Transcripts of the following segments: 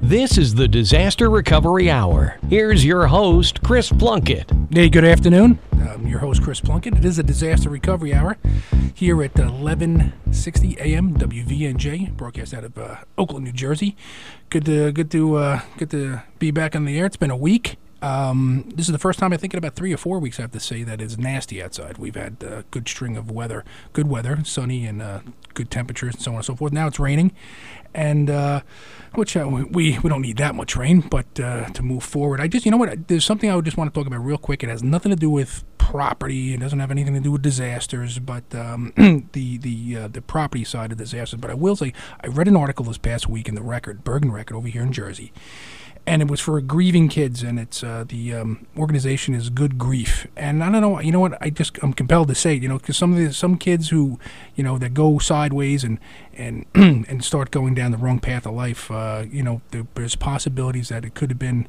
This is the Disaster Recovery Hour. Here's your host, Chris Plunkett. Hey, good afternoon. I'm your host, Chris Plunkett. It is a Disaster Recovery Hour here at 1160 AM WVNJ, broadcast out of Oakland, New Jersey. Good to be back on the air. It's been a week. This is the first time I think in about 3 or 4 weeks I have to say that it's nasty outside. We've had a good string of weather, good weather, sunny and good temperatures and so on and so forth. Now it's raining, and which we don't need that much rain, but to move forward, you know what? There's something I would just want to talk about real quick. It has nothing to do with property. It doesn't have anything to do with disasters, but the property side of disasters. But I will say I read an article this past week in the Bergen Record over here in Jersey. And it was for grieving kids, and it's the organization is Good Grief. And I don't know, you know what? I'm compelled to say, because some kids who, that go sideways and and start going down the wrong path of life, there's possibilities that it could have been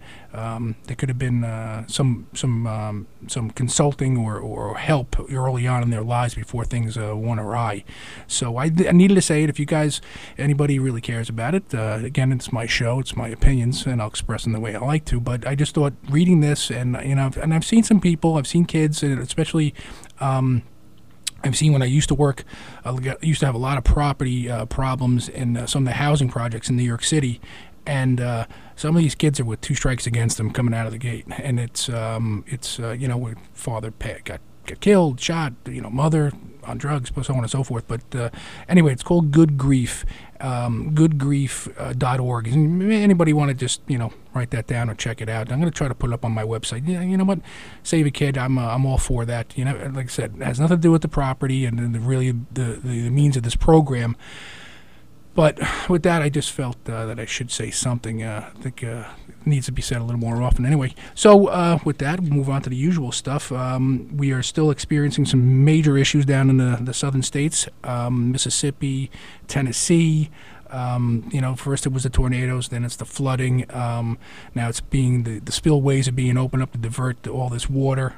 some consulting or help early on in their lives before things went awry. So I needed to say it. If anybody really cares about it, again, it's my show, it's my opinions, and I'll express them the way I like to. But I just thought reading this, and I've seen some people, I've seen kids, and especially. I've seen when I used to work, I used to have a lot of property problems in some of the housing projects in New York City, and some of these kids are with 2 strikes against them coming out of the gate, and it's father got killed, shot, mother on drugs, so on and so forth. But anyway, it's called Good Grief, goodgrief.org. Anybody want to just write that down or check it out? I'm going to try to put it up on my website. You know what? Save a kid. I'm all for that. Like I said, it has nothing to do with the property and the means of this program. But with that, I just felt that I should say something. I think it needs to be said a little more often. Anyway, so with that, we'll move on to the usual stuff. We are still experiencing some major issues down in the southern states, Mississippi, Tennessee. First it was the tornadoes, then it's the flooding. Now it's the spillways are being opened up to divert all this water,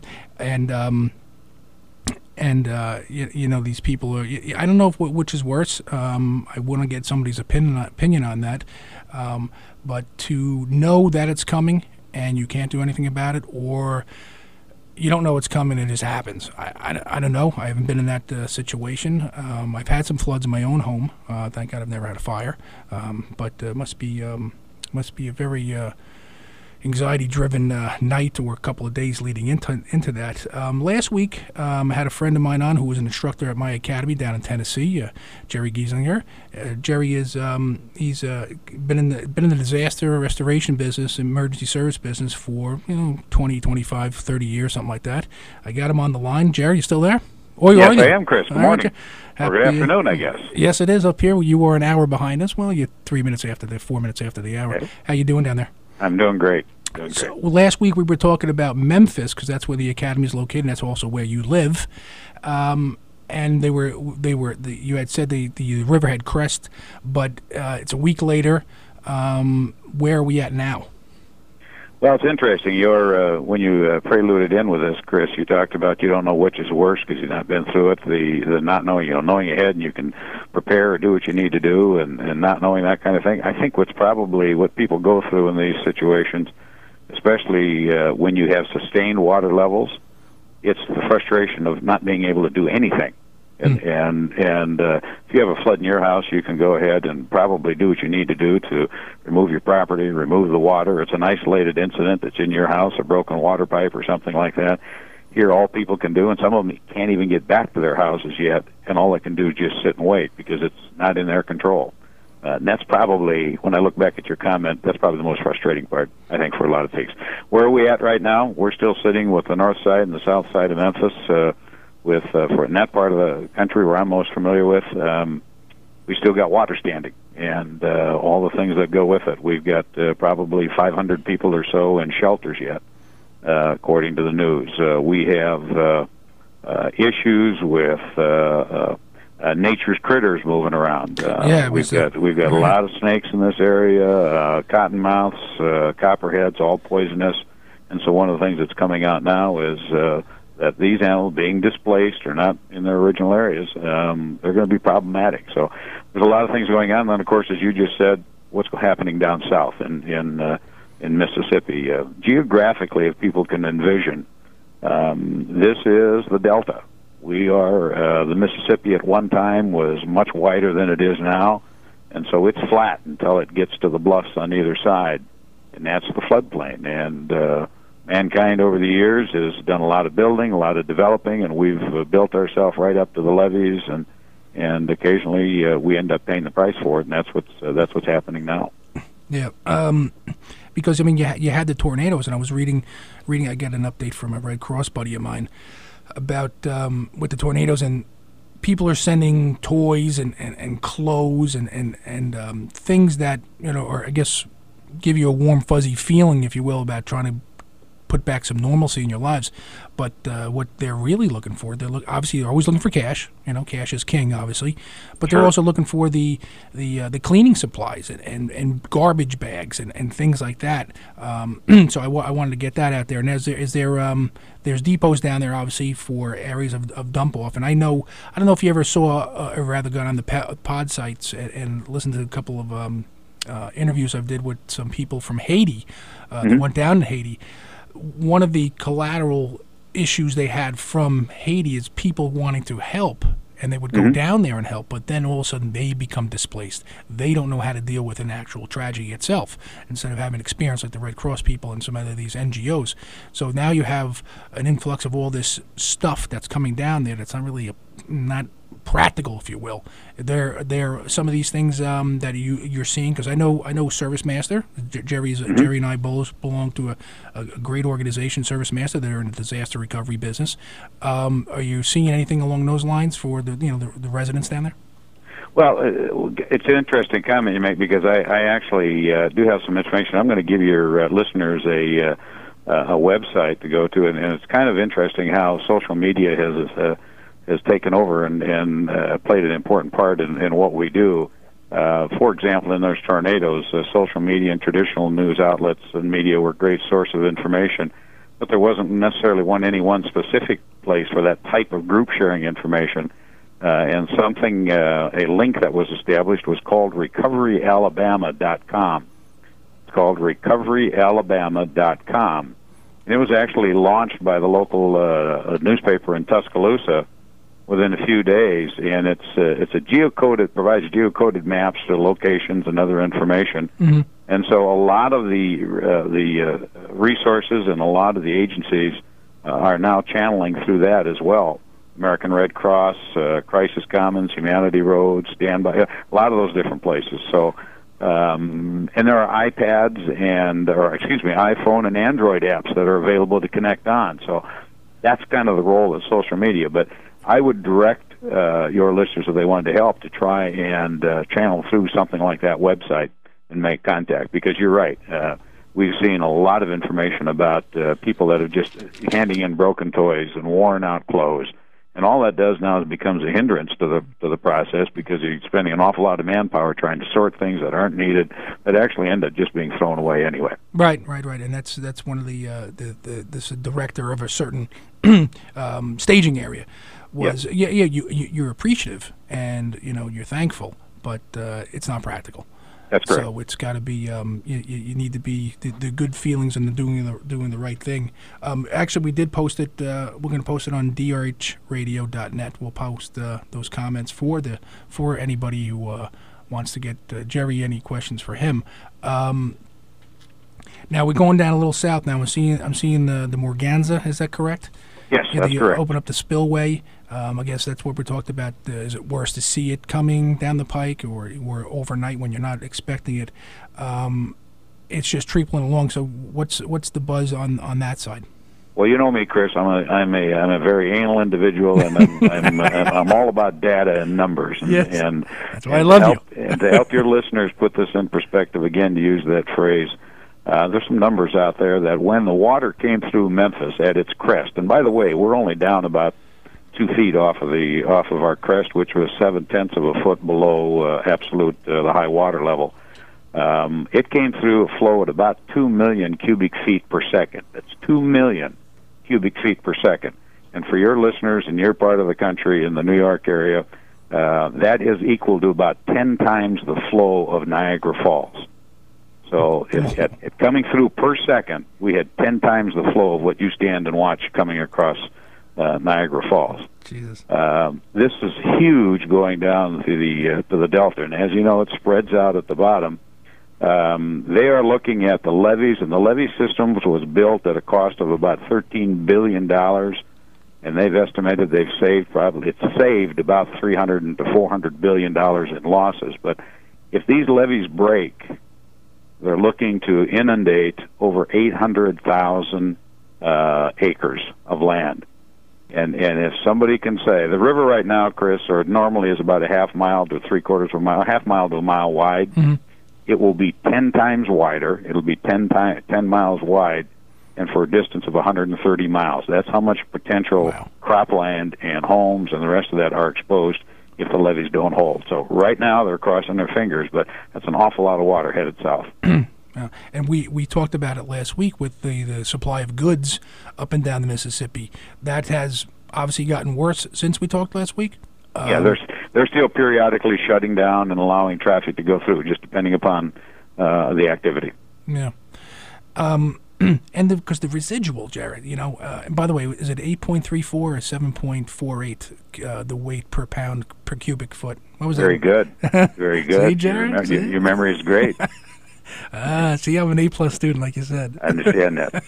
And these people are. I don't know which is worse. I want to get somebody's opinion on that. But to know that it's coming and you can't do anything about it, or you don't know it's coming and it just happens. I don't know. I haven't been in that situation. I've had some floods in my own home. Thank God I've never had a fire. But it must be a very anxiety-driven night or a couple of days leading into that. Last week, I had a friend of mine on who was an instructor at my academy down in Tennessee, Jerry Giesinger. Jerry is he's been in the disaster restoration business, emergency service business for 20, 25, 30 years, something like that. I got him on the line. Jerry, you still there? Yes, I am, Chris. Good morning. Or good afternoon, I guess. Yes, it is up here. You were an hour behind us. Well, you're 4 minutes after the hour. Okay. How you doing down there? I'm doing great. So last week we were talking about Memphis because that's where the academy is located. And that's also where you live, and you had said the river had crest, but it's a week later. Where are we at now? Well, it's interesting. When you preluded in with this, Chris, you talked about you don't know which is worse because you've not been through it. The not knowing, knowing ahead and you can prepare or do what you need to do, and not knowing that kind of thing. I think what people go through in these situations, especially when you have sustained water levels, it's the frustration of not being able to do anything. And if you have a flood in your house, you can go ahead and probably do what you need to do to remove your property, remove the water. It's an isolated incident that's in your house, a broken water pipe or something like that. Here, all people can do, and some of them can't even get back to their houses yet, and all they can do is just sit and wait because it's not in their control. And that's probably, when I look back at your comment, that's probably the most frustrating part, I think, for a lot of things. Where are we at right now? We're still sitting with the north side and the south side of Memphis. For in that part of the country where I'm most familiar with, we still got water standing and all the things that go with it. We've got probably 500 people or so in shelters yet, according to the news. We have issues with nature's critters moving around. We've got a lot of snakes in this area, cottonmouths, copperheads, all poisonous. And so one of the things that's coming out now is that these animals being displaced or not in their original areas, they're going to be problematic. So there's a lot of things going on. And then, of course, as you just said, what's happening down south in Mississippi. Geographically, if people can envision, this is the Delta. We are the Mississippi at one time was much wider than it is now, and so it's flat until it gets to the bluffs on either side, and that's the floodplain. And mankind over the years has done a lot of building, a lot of developing, and we've built ourselves right up to the levees, and occasionally we end up paying the price for it, and that's what's happening now. Yeah, because I mean, you had the tornadoes, and I was reading. I got an update from a Red Cross buddy of mine about with the tornadoes, and people are sending toys and clothes and things that, you know, or I guess give you a warm fuzzy feeling, if you will, about trying to put back some normalcy in your lives. But what they're really looking for, obviously they're always looking for cash. You know, cash is king, obviously. But they're also looking for the cleaning supplies and garbage bags and things like that. So I wanted to get that out there. And there's depots down there, obviously, for areas of dump off. And I don't know if you ever saw or rather got on the pod sites and listened to a couple of interviews I did with some people from Haiti that went down to Haiti. One of the collateral issues they had from Haiti is people wanting to help, and they would go down there and help, but then all of a sudden they become displaced. They don't know how to deal with an actual tragedy itself, instead of having experience like the Red Cross people and some of these NGOs. So now you have an influx of all this stuff that's coming down there that's not really not practical, if you will. There some of these things that you're seeing, because I know Service Master. Jerry and I both belong to a great organization, Service Master. They're in the disaster recovery business. Are you seeing anything along those lines for the residents down there? Well, it's an interesting comment you make, because I actually do have some information. I'm going to give your listeners a website to go to, and it's kind of interesting how social media has taken over and played an important part in what we do. For example, in those tornadoes, social media and traditional news outlets and media were a great source of information, but there wasn't necessarily any one specific place for that type of group sharing information. And a link that was established was called recoveryalabama.com. It's called recoveryalabama.com. And it was actually launched by the local newspaper in Tuscaloosa within a few days, and it provides geocoded maps to locations and other information. And so a lot of the resources and a lot of the agencies are now channeling through that as well. American Red Cross, Crisis Commons, Humanity Road, Standby, a lot of those different places. So, and there are iPhone and Android apps that are available to connect on. So that's kind of the role of social media. But I would direct your listeners, if they wanted to help, to try and channel through something like that website and make contact, because you're right. We've seen a lot of information about people that are just handing in broken toys and worn out clothes, and all that does now is becomes a hindrance to the process, because you're spending an awful lot of manpower trying to sort things that aren't needed, that actually end up just being thrown away anyway. Right, and that's one of this director of a certain staging area. You're appreciative and you're thankful, but it's not practical. That's correct. So it's got to be you need to be the good feelings and doing the right thing. Actually, we did post it. We're going to post it on drhradio.net. We'll post those comments for anybody who wants to get Jerry any questions for him. Now we're going down a little south. Now I'm seeing the Morganza. Is that correct? Yes, that's correct. Open up the spillway. I guess that's what we talked about. Is it worse to see it coming down the pike, or overnight when you're not expecting it? It's just trickling along. So what's the buzz on that side? Well, you know me, Chris. I'm a very anal individual, and I'm all about data and numbers. And that's why I love you. And to help your listeners put this in perspective, again, to use that phrase. There's some numbers out there that when the water came through Memphis at its crest, and by the way, we're only down about 2 feet off of our crest, which was 0.7 of a foot below absolute the high water level. It came through a flow at about 2 million cubic feet per second. That's 2 million cubic feet per second. And for your listeners in your part of the country, in the New York area, that is equal to about 10 times the flow of Niagara Falls. So at coming through per second, we had 10 times the flow of what you stand and watch coming across Niagara Falls. Jesus. This is huge going down to the delta, and as you know, it spreads out at the bottom. They are looking at the levees, and the levee system was built at a cost of about $13 billion, and they've estimated it's saved about $300 to $400 billion in losses. But if these levees break, they're looking to inundate over 800,000 acres of land. And if somebody can say, the river right now, Chris, or normally is about a half mile to three-quarters of a mile, half mile to a mile wide, it will be 10 times wider. It'll be 10 miles wide, and for a distance of 130 miles. That's how much potential cropland and homes and the rest of that are exposed if the levees don't hold. So right now they're crossing their fingers, but that's an awful lot of water headed south. And we talked about it last week with the supply of goods up and down the Mississippi. That has obviously gotten worse since we talked last week. Yeah, they're still periodically shutting down and allowing traffic to go through, just depending upon the activity. Yeah. And because the residual, Jared, and by the way, is it 8.34 or 7.48 the weight per pound per cubic foot? What was Very that? Good. Very good. See, Jared? Your memory is great. See, I'm an A+ student, like you said. I understand that.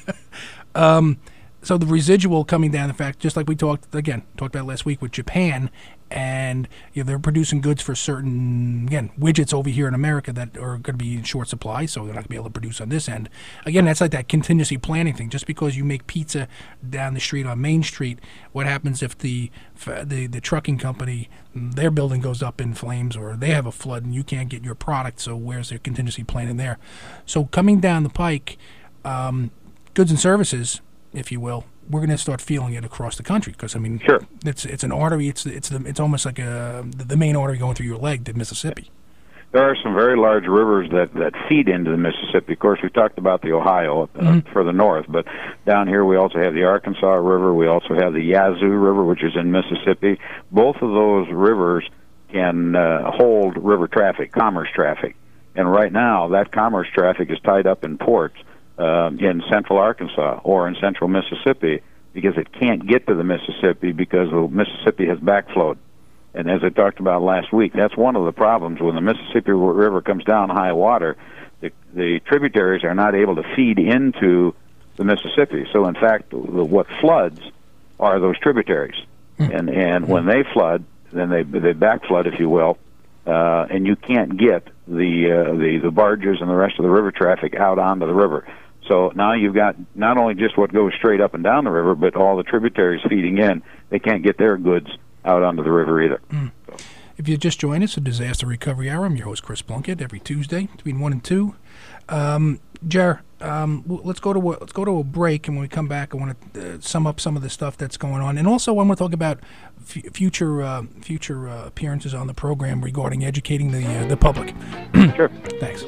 So the residual coming down, in fact, just like we talked about last week with Japan, and they're producing goods for certain, widgets over here in America that are going to be in short supply, so they're not going to be able to produce on this end. Again, that's like that contingency planning thing. Just because you make pizza down the street on Main Street, what happens if the trucking company, their building goes up in flames, or they have a flood and you can't get your product, so where's their contingency planning there? So coming down the pike, goods and services, if you will, we're going to start feeling it across the country because sure. it's an artery. It's almost like the main artery going through your leg, the Mississippi. There are some very large rivers that feed into the Mississippi. Of course, we talked about the Ohio further north, but down here we also have the Arkansas River. We also have the Yazoo River, which is in Mississippi. Both of those rivers can hold river traffic, commerce traffic, and right now that commerce traffic is tied up in ports in central Arkansas or in central Mississippi because it can't get to the Mississippi because the Mississippi has backflowed. And as I talked about last week, that's one of the problems. When the Mississippi River comes down high water, the tributaries are not able to feed into the Mississippi. So, in fact, what floods are those tributaries. And when they flood, then they backflood, if you will, and you can't get the barges and the rest of the river traffic out onto the river. So now you've got not only just what goes straight up and down the river, but all the tributaries feeding in. They can't get their goods out onto the river either. So. If you just joined us, a Disaster Recovery Hour. I'm your host, Chris Plunkett, every Tuesday between 1 and 2. Jer, let's go to a break, and when we come back, I want to sum up some of the stuff that's going on, and also I want to talk about future appearances on the program regarding educating the public. Sure. Thanks.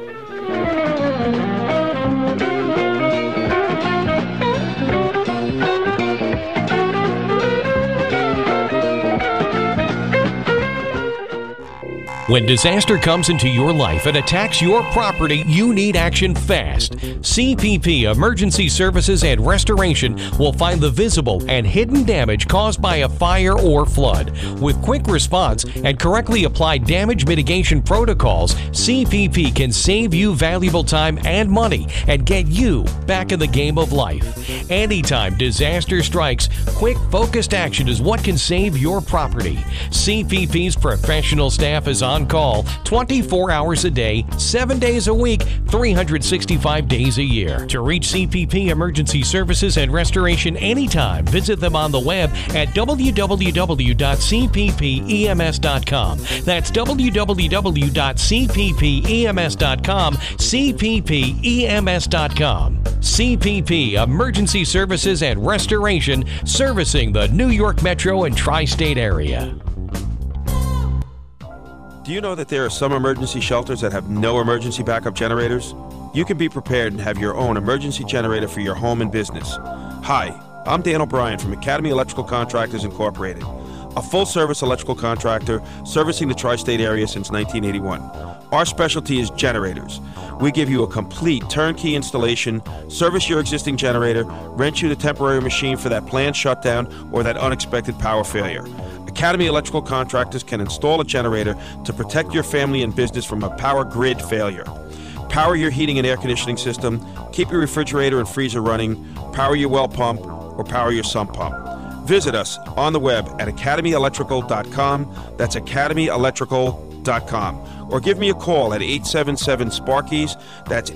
When disaster comes into your life and attacks your property, you need action fast. CPP Emergency Services and Restoration will find the visible and hidden damage caused by a fire or flood. With quick response and correctly applied damage mitigation protocols, CPP can save you valuable time and money and get you back in the game of life. Anytime disaster strikes, quick, focused action is what can save your property. CPP's professional staff is on call 24 hours a day, 7 days a week, 365 days a year. To reach CPP Emergency Services and Restoration anytime, visit them on the web at www.cppems.com. That's www.cppems.com, cppems.com. CPP Emergency Services and Restoration, servicing the New York Metro and Tri-State area. Do you know that there are some emergency shelters that have no emergency backup generators? You can be prepared and have your own emergency generator for your home and business. Hi, I'm Dan O'Brien from Academy Electrical Contractors Incorporated. a full-service electrical contractor servicing the tri-state area since 1981. Our specialty is generators. We give you a complete turnkey installation, service your existing generator, rent you the temporary machine for that planned shutdown or that unexpected power failure. Academy Electrical Contractors can install a generator to protect your family and business from a power grid failure. Power your heating and air conditioning system, keep your refrigerator and freezer running, power your well pump, or power your sump pump. Visit us on the web at academyelectrical.com. That's academyelectrical.com. Or give me a call at 877-SPARKIES. That's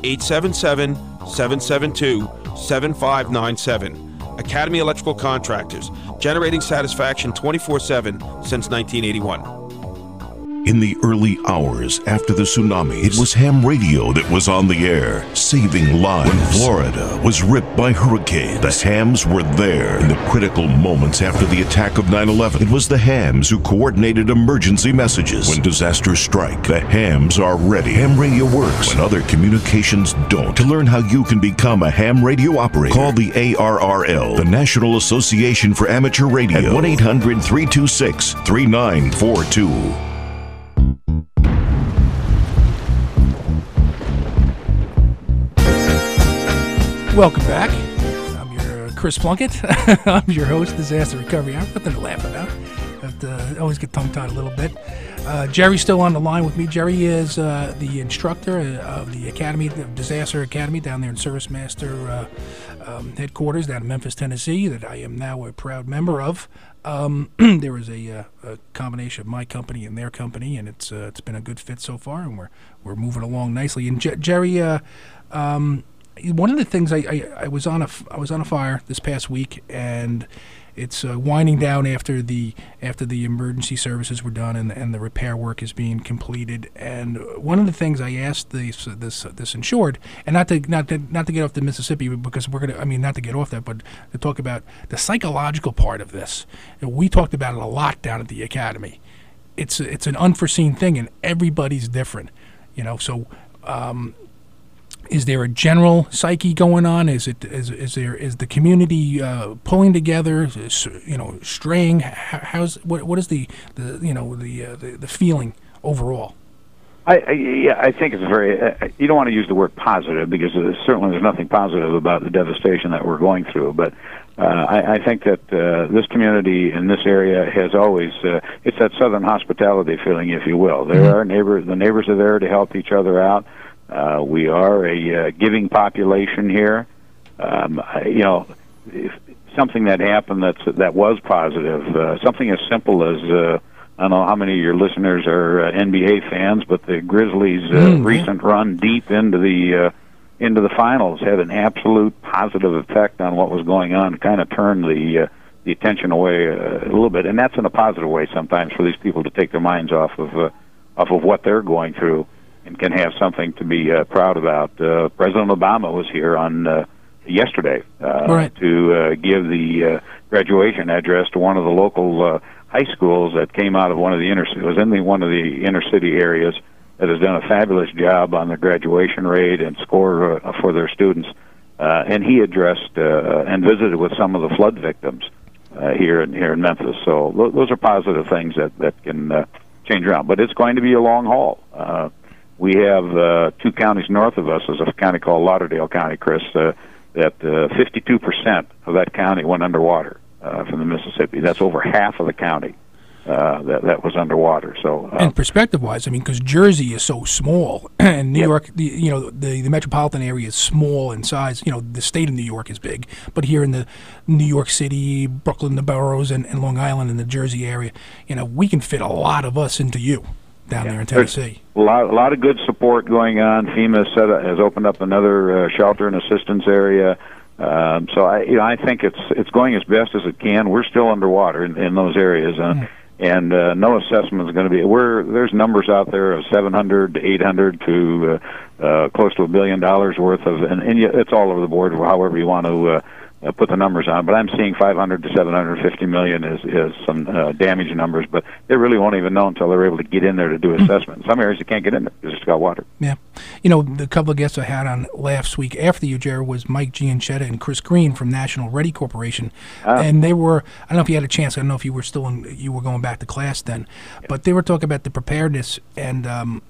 877-772-7597. Academy Electrical Contractors, generating satisfaction 24/7 since 1981. In the early hours after the tsunami, it was ham radio that was on the air, saving lives. When Florida was ripped by hurricanes, the hams were there. In the critical moments after the attack of 9/11, it was the hams who coordinated emergency messages. When disasters strike, the hams are ready. Ham radio works when other communications don't. To learn how you can become a ham radio operator, call the ARRL, the National Association for Amateur Radio, at 1-800-326-3942. Welcome back. I'm your Chris Plunkett. I'm your host, Disaster Recovery Hour. Nothing to laugh about. But always get tongue-tied a little bit. Jerry's still on the line with me. Jerry is the instructor of the Academy, the Disaster Academy, down there in Service Master headquarters down in Memphis, Tennessee, that I am now a proud member of. There is a combination of my company and their company, and it's been a good fit so far, and we're moving along nicely. And Jerry, one of the things I was on a fire this past week, and it's winding down after the emergency services were done and the repair work is being completed. And one of the things I asked this insured, and not to get off the Mississippi, because not to get off that, but to talk about the psychological part of this. We talked about it a lot down at the Academy. It's an unforeseen thing, and everybody's different, So. Is there a general psyche going on? Is the community pulling together? Straying? What is the feeling overall? I think it's very. You don't want to use the word positive, because certainly there's nothing positive about the devastation that we're going through. But I think that this community in this area has always it's that Southern hospitality feeling, if you will. There are neighbors. The neighbors are there to help each other out. We are a giving population here. Something that happened that was positive. Something as simple as I don't know how many of your listeners are NBA fans, but the Grizzlies' recent run deep into the finals had an absolute positive effect on what was going on. Kind of turned the attention away a little bit, and that's in a positive way sometimes for these people to take their minds off of what they're going through, and can have something to be proud about. President Obama was here on yesterday to give the graduation address to one of the local high schools that came out of one of the one of the inner city areas that has done a fabulous job on the graduation rate and score for their students. And he addressed and visited with some of the flood victims here in Memphis. So those are positive things that can change around. But it's going to be a long haul. We have 2 counties north of us. There's a county called Lauderdale County, Chris, that 52% of that county went underwater from the Mississippi. That's over half of the county that was underwater. So, and perspective-wise, because Jersey is so small, and New York, the metropolitan area is small in size. The state of New York is big, but here in the New York City, Brooklyn, the boroughs, and Long Island, and the Jersey area, we can fit a lot of us into you down there in Tennessee. A lot of good support going on. FEMA has opened up another shelter and assistance area. So I think it's going as best as it can. We're still underwater in those areas, and no assessment is going to be. There's numbers out there of 700 to 800 to close to $1 billion worth of, and it's all over the board. However you want to put the numbers on, but I'm seeing 500 to 750 million is some damage numbers, but they really won't even know until they're able to get in there to do assessment. In some areas you can't get in there because it's got water. Yeah. You know, the couple of guests I had on last week after you, Jared, was Mike Gianchetta and Chris Green from National Ready Corporation. And they were, I don't know if you had a chance, I don't know if you were still in, you were going back to class then, but they were talking about the preparedness and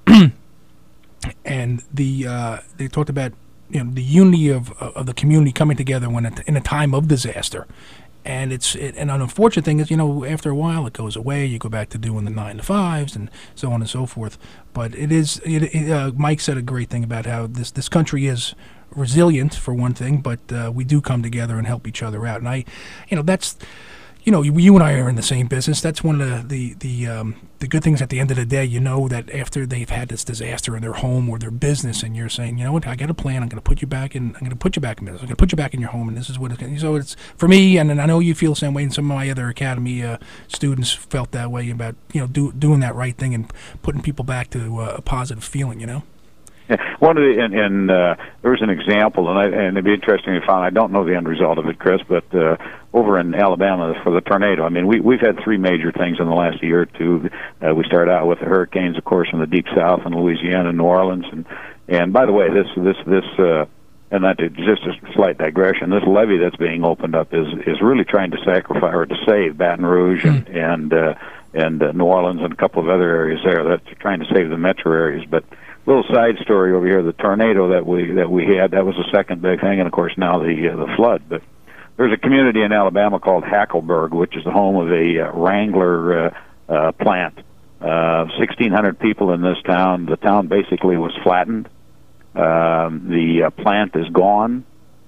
and they talked about, you know, the unity of the community coming together when in a time of disaster. And and an unfortunate thing is, you know, after a while it goes away. You go back to doing the 9 to 5s and so on and so forth. But Mike said a great thing about how this country is resilient for one thing, but we do come together and help each other out. And that's, you know, you and I are in the same business. That's one of the good things at the end of the day. You know that after they've had this disaster in their home or their business, and you're saying, you know what, I got a plan. I'm going to put you back in. I'm going to put you back in business. I'm going to put you back in your home, and this is what it's going to. So it's for me, and I know you feel the same way. And some of my other academy students felt that way about, you know, doing that right thing and putting people back to a positive feeling. You know. One of the there was an example, and it'd be interesting to find. I don't know the end result of it, Chris, but over in Alabama for the tornado. I mean, we've had three major things in the last year or two. We started out with the hurricanes, of course, in the deep south in Louisiana and New Orleans, and by the way, this and that just a slight digression. This levee that's being opened up is really trying to sacrifice or to save Baton Rouge and New Orleans and a couple of other areas there. That's trying to save the metro areas, but. Little side story over here: the tornado that we had, that was the second big thing, and of course now the flood. But there's a community in Alabama called Hackleburg, which is the home of a Wrangler plant. 1,600 people in this town. The town basically was flattened. The plant is gone,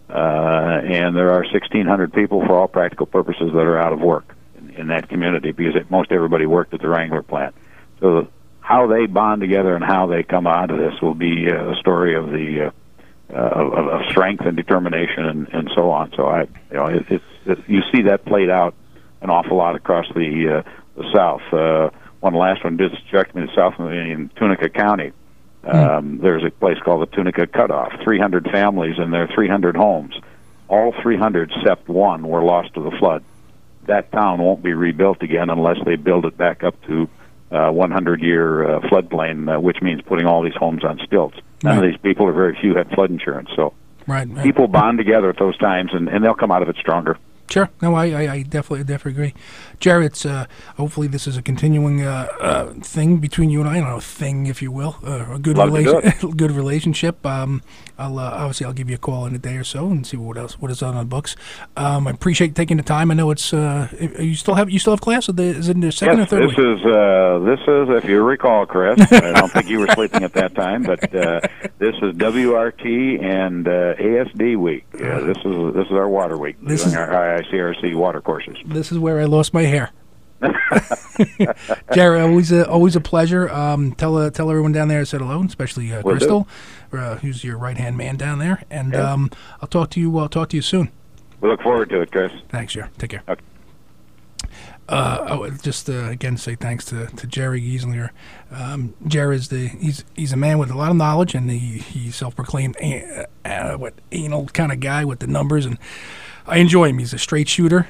and there are 1,600 people, for all practical purposes, that are out of work in that community because most everybody worked at the Wrangler plant. So how they bond together and how they come out of this will be a story of the of strength and determination and so on. So you see that played out an awful lot across the South. One last one just struck me: the South in Tunica County. There's a place called the Tunica Cutoff. 300 families and there are 300 homes. All 300 except one were lost to the flood. That town won't be rebuilt again unless they build it back up to 100-year floodplain, which means putting all these homes on stilts. None of these people, or very few, had flood insurance. So people bond together at those times, and they'll come out of it stronger. Sure. No, I definitely agree. Jared, it's, hopefully this is a continuing thing between you and I don't know, thing, if you will, a good good relationship. Obviously I'll give you a call in a day or so and see what is on the books. I appreciate taking the time. I know it's you still have class? Is it in the second or third week? This is, if you recall, Chris, I don't think you were sleeping at that time, but this is WRT and ASD week. This is our water week. This is our ICRC water courses. This is where I lost my hair. Jared, always a pleasure. Tell everyone down there I said hello, especially Crystal, who's your right hand man down there. And I'll talk to you soon. We look forward to it, Chris. Thanks, Jared. Take care. Okay. Just again say thanks to Jerry Giesler. Jerry he's a man with a lot of knowledge, and he's self-proclaimed anal kind of guy with the numbers, and I enjoy him. He's a straight shooter.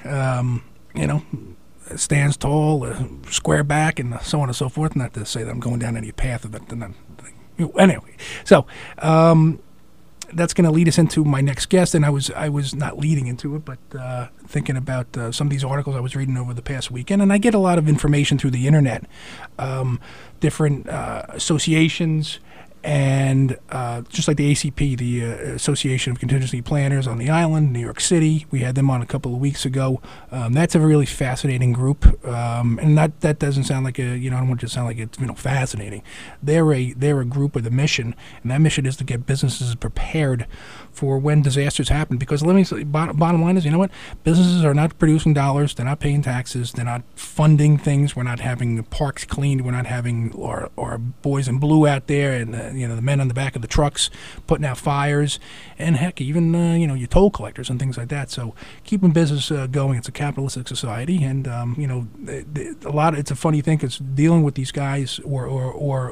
Stands tall, square back, and so on and so forth. Not to say that I'm going down any path of it. Anyway, so that's going to lead us into my next guest. And I was not leading into it, but thinking about some of these articles I was reading over the past weekend. And I get a lot of information through the internet, different associations. And just like the ACP, the Association of Contingency Planners on the island, New York City, we had them on a couple of weeks ago. That's a really fascinating group, and that doesn't sound like I don't want it to sound like it's fascinating. They're a group with a mission, and that mission is to get businesses prepared for when disasters happen. Because let me say, bottom line is, you know what? Businesses are not producing dollars. They're not paying taxes. They're not funding things. We're not having parks cleaned. We're not having our boys in blue out there and the men on the back of the trucks putting out fires, and heck, even your toll collectors and things like that. So keeping business going. It's a capitalistic society, and it's a funny thing because dealing with these guys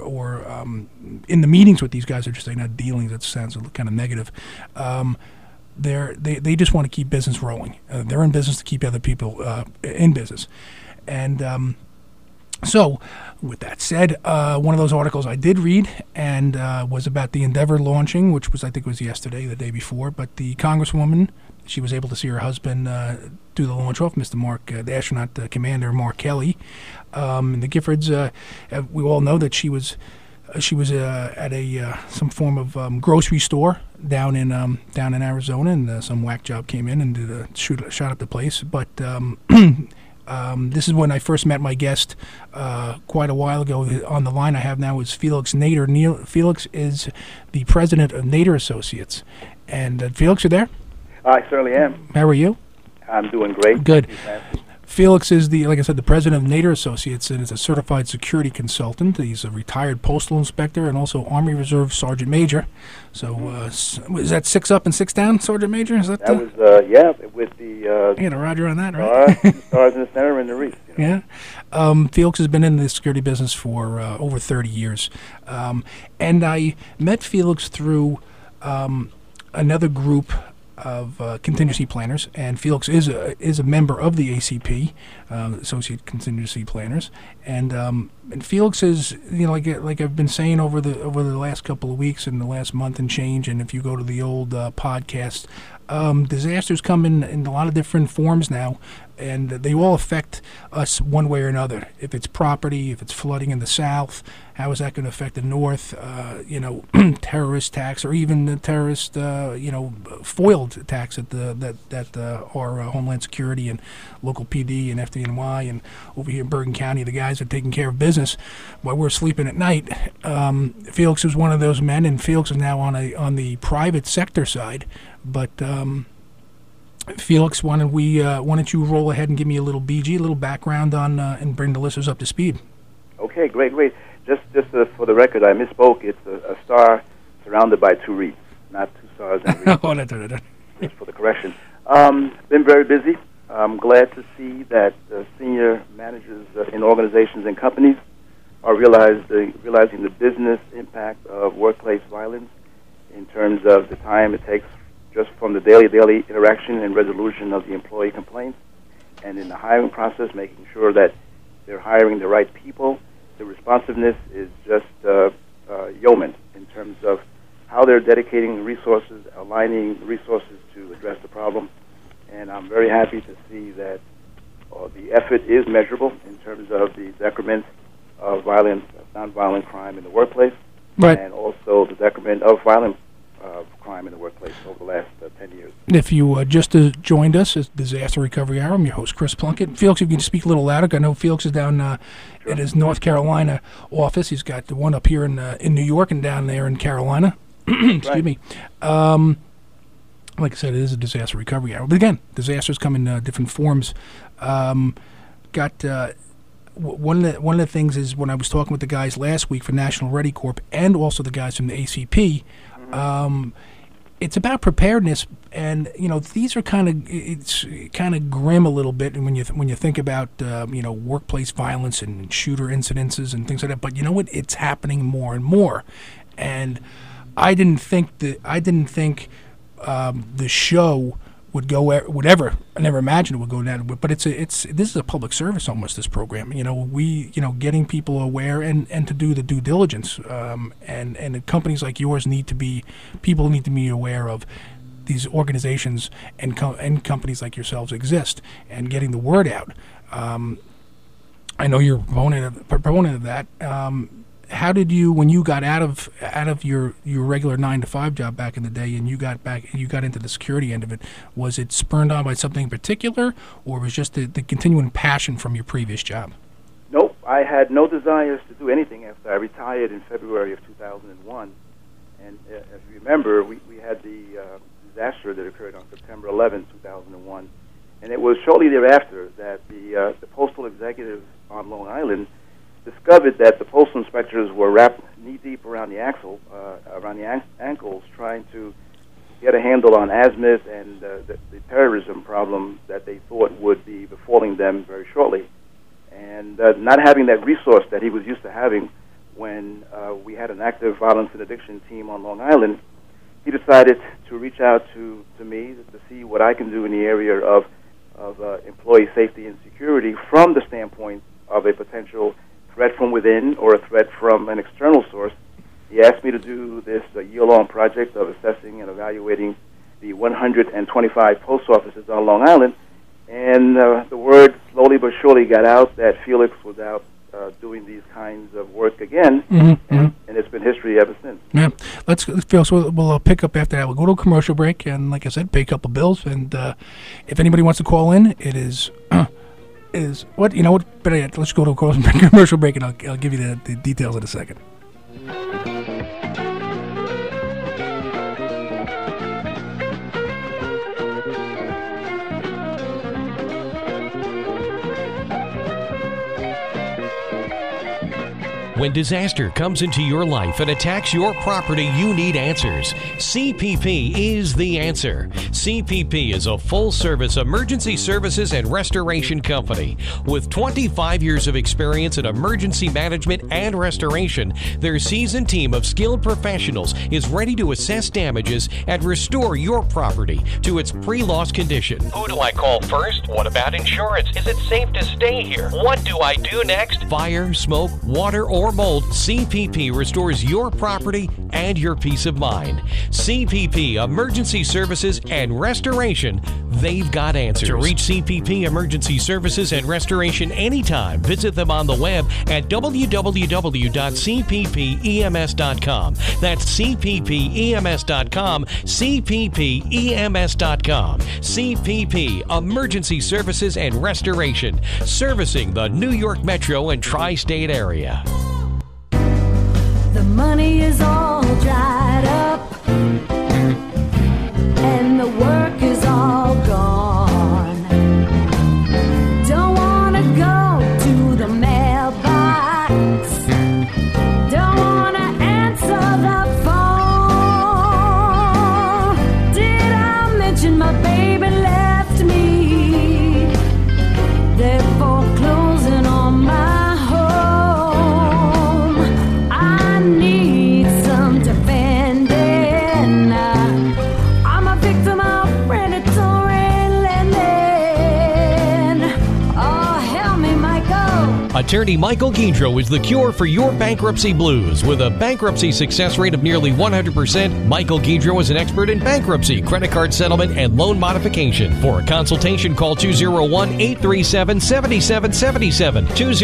or in the meetings with these guys, are just not dealing. That sounds kind of negative. they just want to keep business rolling. They're in business to keep other people in business, and so with that said, one of those articles I did read and was about the Endeavor launching, which was, I think it was yesterday, the day before, but the Congresswoman, she was able to see her husband do the launch off, Mr. Mark, the astronaut commander Mark Kelly. And the Giffords, we all know that she was at a some form of grocery store down in Arizona, and some whack job came in and shot up the place. But this is when I first met my guest quite a while ago. On the line I have now is Felix Nader. Felix is the president of Nader Associates. And Felix, you there? I certainly am. How are you? I'm doing great. Good. Felix is like I said, the president of Nader Associates, and is a certified security consultant. He's a retired postal inspector and also Army Reserve Sergeant Major. So is that 6 up and 6 down, Sergeant Major? Is that was with the you got a Roger on that, right? stars in the center and the wreath. You know? Yeah. Felix has been in the security business for over 30 years, and I met Felix through another group of contingency planners, and Felix is a member of the ACP, Associate Contingency Planners, and Felix is, you know, like I've been saying over the last couple of weeks and the last month and change, and if you go to the old podcast, disasters come in a lot of different forms now, and they all affect us one way or another. If it's property, if it's flooding in the south, how is that going to affect the north? Terrorist attacks, or even the terrorist, foiled attacks that our Homeland Security and local PD and FDNY and over here in Bergen County, the guys are taking care of business while we're sleeping at night. Felix is one of those men, and Felix is now on the private sector side, but. Felix, why don't you roll ahead and give me a little BG, a little background on, and bring the listeners up to speed? Okay, great. Just for the record, I misspoke. It's a star surrounded by 2 wreaths, not 2 stars and wreaths. Oh, no. Just for the correction. Been very busy. I'm glad to see that senior managers in organizations and companies are realizing the business impact of workplace violence in terms of the time it takes just from the daily interaction and resolution of the employee complaints, and in the hiring process, making sure that they're hiring the right people. The responsiveness is just yeoman in terms of how they're dedicating resources, aligning resources to address the problem. And I'm very happy to see that the effort is measurable in terms of the decrement of violence, nonviolent crime in the workplace, right, and also the decrement of violent crime in the workplace over the last 10 years. If you just joined us, it's Disaster Recovery Hour. I'm your host, Chris Plunkett. Felix, if you can speak a little louder. I know Felix is down at his North Carolina office. He's got the one up here in New York and down there in Carolina. Excuse me. Like I said, it is a Disaster Recovery Hour. But again, disasters come in different forms. One of the things is when I was talking with the guys last week for National Ready Corp and also the guys from the ACP, it's about preparedness, and these are it's kind of grim a little bit when you think about workplace violence and shooter incidences and things like that. But you know what? It's happening more and more, and I didn't think the show would ever. I never imagined it would go down. But this is a public service almost. This program, getting people aware and to do the due diligence. And companies like yours need to be aware of these organizations and companies like yourselves exist, and getting the word out. I know you're a proponent of that. How did you, when you got out of your regular 9-to-5 job back in the day, and you got into the security end of it, was it spurred on by something in particular, or was just the continuing passion from your previous job? Nope, I had no desires to do anything after I retired in February of 2001. And if you remember, we had the disaster that occurred on September 11, 2001, and it was shortly thereafter that the postal executives on Long Island discovered that the postal inspectors were wrapped knee-deep around the ankles, trying to get a handle on azimuth and the terrorism problem that they thought would be befalling them very shortly. And not having that resource that he was used to having when we had an active violence and addiction team on Long Island, he decided to reach out to me to see what I can do in the area of employee safety and security from the standpoint of a potential threat from within or a threat from an external source. He asked me to do this year-long project of assessing and evaluating the 125 post offices on Long Island, and the word slowly but surely got out that Felix was out doing these kinds of work again, and it's been history ever since. Yeah, let's Phil. So we'll pick up after that. We'll go to a commercial break, and like I said, pay a couple bills. And if anybody wants to call in, it is what you know. What better yet? Let's go to a commercial break, and I'll give you the details in a second. When disaster comes into your life and attacks your property, you need answers. CPP is the answer. CPP is a full-service emergency services and restoration company. With 25 years of experience in emergency management and restoration, their seasoned team of skilled professionals is ready to assess damages and restore your property to its pre-loss condition. Who do I call first? What about insurance? Is it safe to stay here? What do I do next? Fire, smoke, water, or mold, CPP restores your property and your peace of mind. CPP Emergency Services and Restoration, they've got answers. To reach CPP Emergency Services and Restoration anytime, visit them on the web at www.cppems.com. That's cppems.com, cppems.com. CPP Emergency Services and Restoration, servicing the New York Metro and Tri-State area. The money is all dried up, and the work is all gone. Don't wanna go to the mailbox, don't wanna answer the phone. Did I mention my baby left me? They're foreclosing on my Attorney Michael Guidro is the cure for your bankruptcy blues. With a bankruptcy success rate of nearly 100%, Michael Guidro is an expert in bankruptcy, credit card settlement, and loan modification. For a consultation, call 201-837-7777.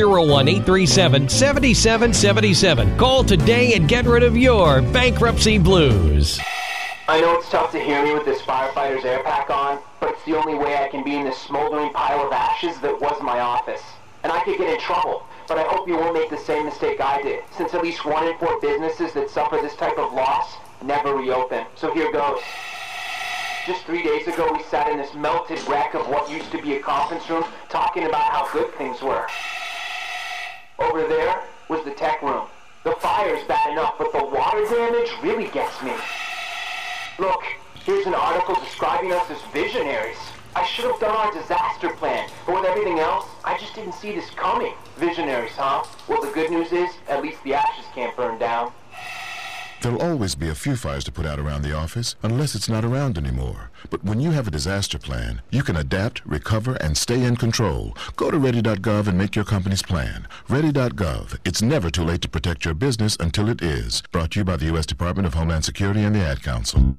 201-837-7777. Call today and get rid of your bankruptcy blues. I know it's tough to hear me with this firefighter's air pack on, but it's the only way I can be in this smoldering pile of ashes that was my office. And I could get in trouble, but I hope you won't make the same mistake I did, since at least 1 in 4 businesses that suffer this type of loss never reopen. So here goes. Just 3 days ago, we sat in this melted wreck of what used to be a conference room, talking about how good things were. Over there was the tech room. The fire's bad enough, but the water damage really gets me. Look, here's an article describing us as visionaries. I should have done our disaster plan, but with everything else, I just didn't see this coming. Visionaries, huh? Well, the good news is, at least the ashes can't burn down. There'll always be a few fires to put out around the office, unless it's not around anymore. But when you have a disaster plan, you can adapt, recover, and stay in control. Go to ready.gov and make your company's plan. Ready.gov. It's never too late to protect your business until it is. Brought to you by the U.S. Department of Homeland Security and the Ad Council.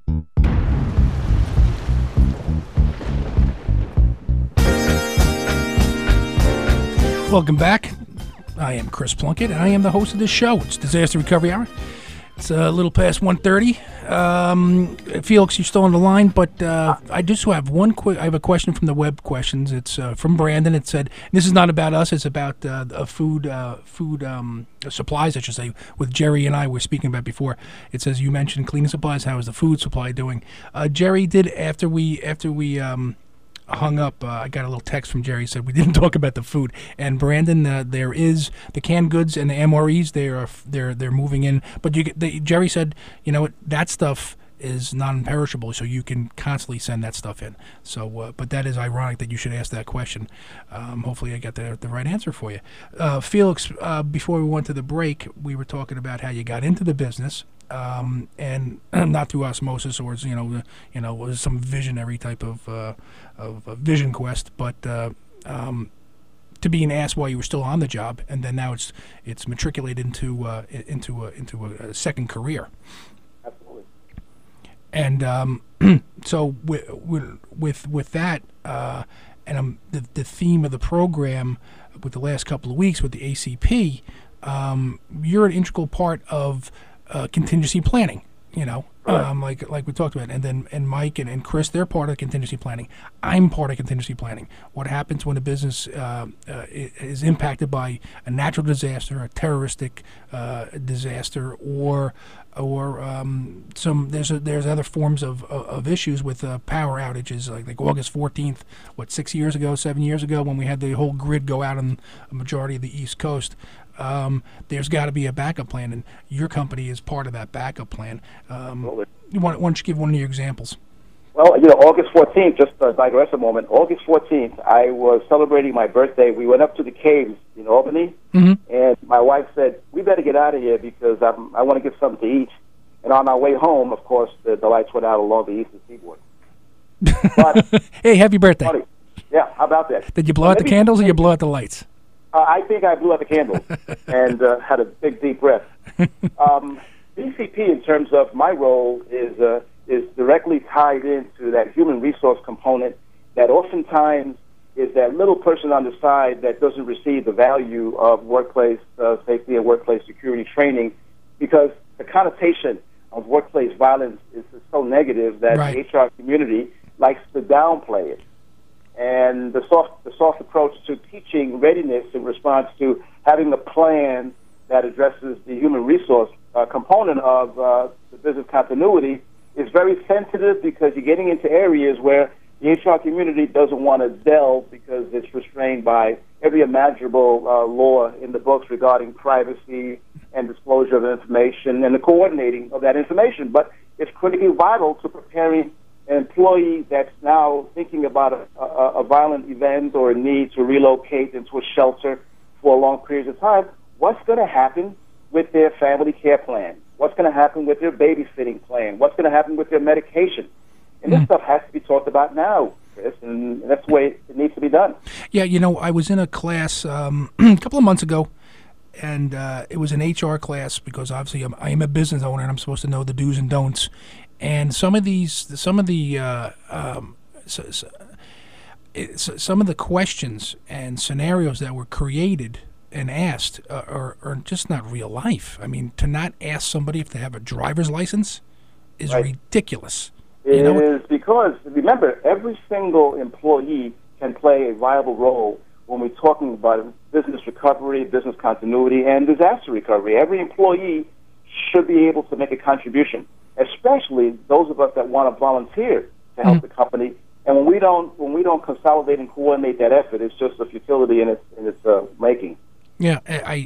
Welcome back. I am Chris Plunkett, and I am the host of this show. It's Disaster Recovery Hour. It's a little past 1:30. Felix, you're still on the line, but I just have I have a question from the web questions. It's from Brandon. It said, this is not about us. It's about food supplies, I should say, with Jerry and I were speaking about before. It says, you mentioned cleaning supplies. How is the food supply doing? Jerry did, after we hung up, I got a little text from Jerry. Said we didn't talk about the food. And Brandon, there is the canned goods and the MREs. They're moving in. But Jerry said, you know what, that stuff is non-perishable, so you can constantly send that stuff in. So, but that is ironic that you should ask that question. Hopefully, I got the right answer for you, Felix. Before we went to the break, we were talking about how you got into the business. and not through osmosis or was some visionary type of vision quest, but to being asked while you were still on the job, and then now it's matriculated into a second career. Absolutely. And so with that, and the theme of the program with the last couple of weeks with the ACP, you're an integral part of contingency planning. Like we talked about, and Mike and Chris, they're part of contingency planning. I'm part of contingency planning. What happens when a business is impacted by a natural disaster, a terroristic disaster, or there's other forms of issues with power outages, like August 14th, 7 years ago, when we had the whole grid go out on a majority of the East Coast. There's got to be a backup plan, and your company is part of that backup plan. Why don't you give one of your examples? Well, August 14th, just to digress a moment, August 14th, I was celebrating my birthday. We went up to the caves in Albany, and my wife said, we better get out of here because I want to get something to eat. And on our way home, of course, the lights went out along the eastern seaboard. But, hey, happy birthday. Funny. Yeah, how about that? Did you blow out the candles or you blow out the lights? I think I blew out the candles and had a big, deep breath. BCP, in terms of my role, is directly tied into that human resource component that oftentimes is that little person on the side that doesn't receive the value of workplace safety and workplace security training, because the connotation of workplace violence is so negative that the HR community likes to downplay it. And the soft approach to teaching readiness in response to having a plan that addresses the human resource component of the business continuity is very sensitive, because you're getting into areas where the HR community doesn't want to delve because it's restrained by every imaginable law in the books regarding privacy and disclosure of information and the coordinating of that information. But it's critically vital to preparing an employee that's now thinking about a violent event or a need to relocate into a shelter for a long period of time. What's going to happen with their family care plan? What's going to happen with their babysitting plan? What's going to happen with their medication? And this stuff has to be talked about now, Chris, and that's the way it needs to be done. Yeah, I was in a class a couple of months ago, and it was an HR class, because obviously I am a business owner and I'm supposed to know the do's and don'ts. And some of the questions and scenarios that were created and asked are just not real life. I mean, to not ask somebody if they have a driver's license is ridiculous. It is, because, remember, every single employee can play a viable role when we're talking about business recovery, business continuity, and disaster recovery. Every employee should be able to make a contribution, especially those of us that want to volunteer to help the company. And when we don't consolidate and coordinate that effort, it's just a futility in its making. Yeah,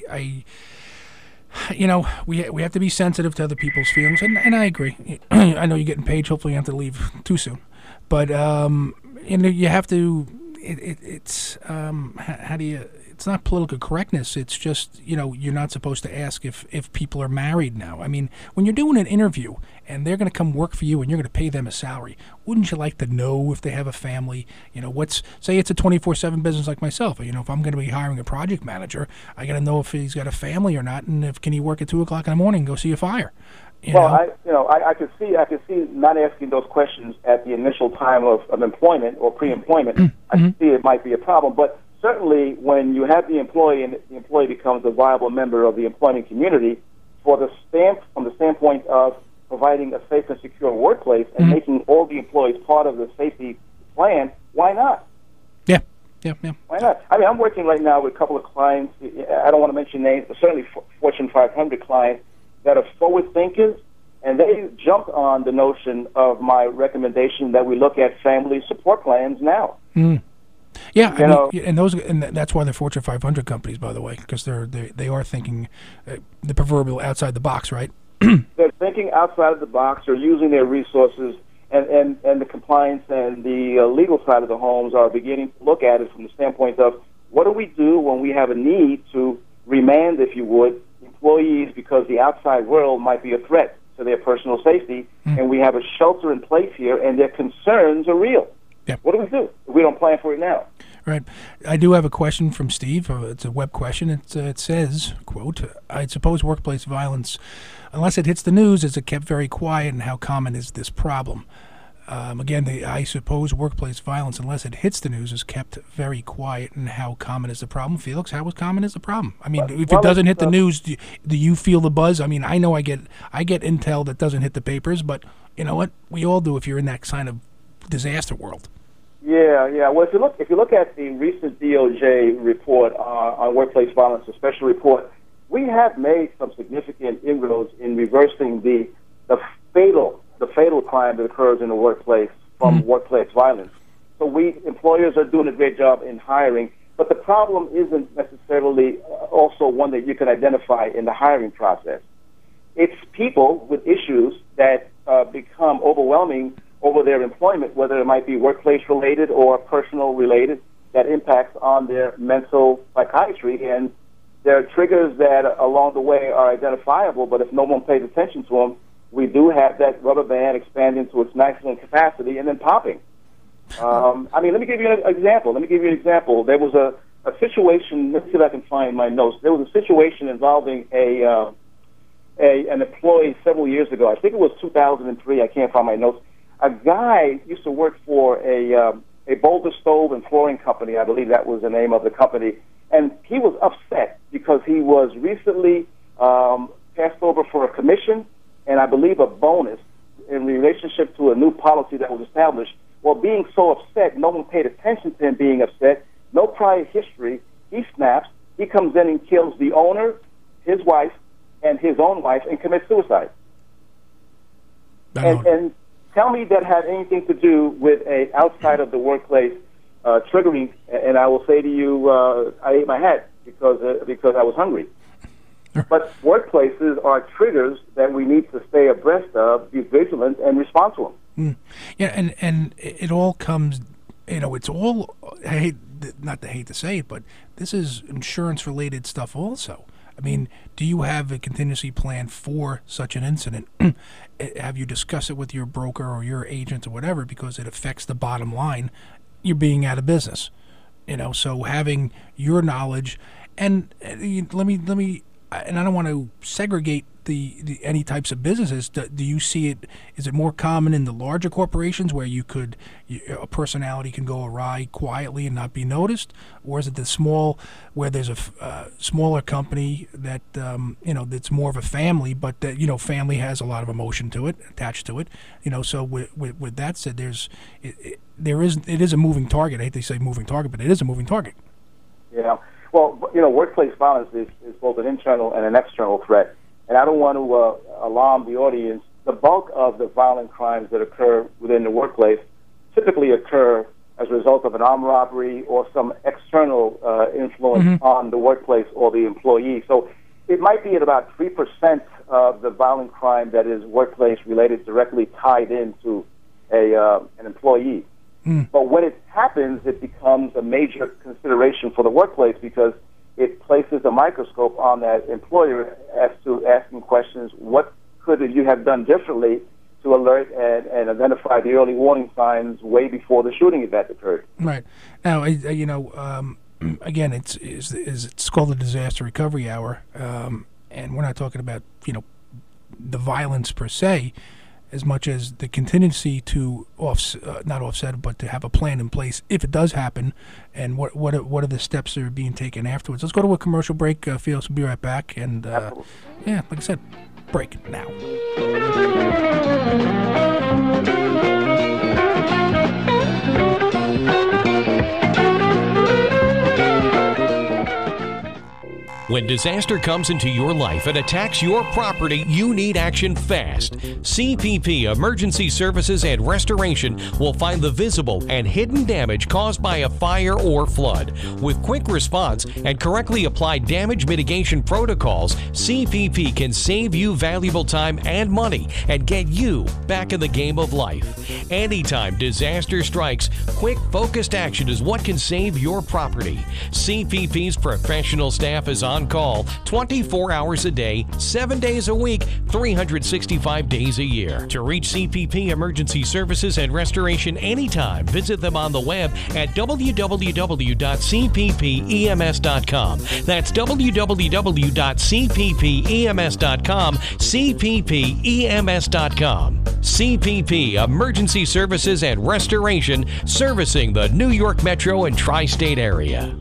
we have to be sensitive to other people's feelings, and I agree. I know you're getting paid. Hopefully, you don't have to leave too soon, but you have to. It's how do you? It's not political correctness. It's just, you're not supposed to ask if people are married now. I mean, when you're doing an interview and they're going to come work for you and you're going to pay them a salary, wouldn't you like to know if they have a family? Say it's a 24/7 business like myself. If I'm going to be hiring a project manager, I got to know if he's got a family or not, and can he work at 2:00 in the morning and go see a fire. I could see not asking those questions at the initial time of employment or pre-employment. I can see it might be a problem, but certainly when you have the employee and the employee becomes a viable member of the employment community, from the standpoint of providing a safe and secure workplace and making all the employees part of the safety plan, why not? Yeah. Why not? I mean, I'm working right now with a couple of clients. I don't want to mention names, but certainly Fortune 500 clients that are forward thinkers, and they jumped on the notion of my recommendation that we look at family support plans now. Yeah, and that's why they're Fortune 500 companies, by the way, because they are thinking the proverbial outside the box, right? They're thinking outside of the box. They're using their resources, and the compliance and the legal side of the homes are beginning to look at it from the standpoint of what do we do when we have a need to remand, if you would, employees because the outside world might be a threat to their personal safety, and we have a shelter in place here, and their concerns are real. Yep. What do we do if we don't plan for it now? Right. I do have a question from Steve. It's a web question. It says, quote, I suppose workplace violence, unless it hits the news, is it kept very quiet, and how common is this problem? Again, I suppose workplace violence, unless it hits the news, is kept very quiet, and how common is the problem? Felix, how common is the problem? I mean, if it doesn't hit the news, do you feel the buzz? I mean, I know I get intel that doesn't hit the papers, but you know what? We all do if you're in that kind of disaster world. Yeah. Well, if you look at the recent DOJ report on workplace violence, a special report, we have made some significant inroads in reversing the fatal crime that occurs in the workplace from workplace violence. So employers are doing a great job in hiring, but the problem isn't necessarily also one that you can identify in the hiring process. It's people with issues that become overwhelming over their employment, whether it might be workplace-related or personal-related, that impacts on their mental psychiatry. And there are triggers that along the way are identifiable, but if no one pays attention to them, we do have that rubber band expanding to its maximum capacity and then popping. Let me give you an example. There was a situation, let's see if I can find my notes. There was a situation involving an employee several years ago. I think it was 2003. I can't find my notes. A guy used to work for a Boulder Stove and Flooring Company. I believe that was the name of the company. And he was upset because he was recently passed over for a commission and I believe a bonus in relationship to a new policy that was established. Well, being so upset, no one paid attention to him being upset. No prior history. He snaps. He comes in and kills the owner, his wife, and his own wife, and commits suicide. And tell me that had anything to do with a outside of the workplace triggering, and I will say to you, I ate my hat because I was hungry. But workplaces are triggers that we need to stay abreast of, be vigilant, and respond to them. Yeah, and it all comes, it's all, I hate to say it, but this is insurance-related stuff also. I mean, do you have a contingency plan for such an incident? Have you discussed it with your broker or your agent or whatever, because it affects the bottom line? You're being out of business, so having your knowledge, and let me, and I don't want to segregate the any types of businesses. Do you see it? Is it more common in the larger corporations where a personality can go awry quietly and not be noticed, or is it the small where there's a smaller company that that's more of a family, but that family has a lot of emotion to it, attached to it. So with that said, it is a moving target. I hate to say moving target, but it is a moving target. Yeah. Well, workplace violence is both an internal and an external threat. And I don't want to alarm the audience. The bulk of the violent crimes that occur within the workplace typically occur as a result of an armed robbery or some external influence on the workplace or the employee. So it might be at about 3% of the violent crime that is workplace-related, directly tied into an employee. But when it happens, it becomes a major consideration for the workplace because it places a microscope on that employer as to asking questions, what could you have done differently to alert and identify the early warning signs way before the shooting event occurred? Right. Now, again, it's called the Disaster Recovery Hour, and we're not talking about, the violence per se, as much as the contingency to not offset, but to have a plan in place if it does happen, and what are the steps that are being taken afterwards. Let's go to a commercial break. Felix will be right back, and like I said, break now. When disaster comes into your life and attacks your property, you need action fast. CPP Emergency Services and Restoration will find the visible and hidden damage caused by a fire or flood. With quick response and correctly applied damage mitigation protocols, CPP can save you valuable time and money and get you back in the game of life. Anytime disaster strikes, quick, focused action is what can save your property. CPP's professional staff is on on call 24 hours a day, 7 days a week, 365 days a year. To reach CPP Emergency Services and Restoration anytime, visit them on the web at www.cppems.com. That's www.cppems.com, cppems.com. CPP Emergency Services and Restoration, servicing the New York Metro and Tri-State area.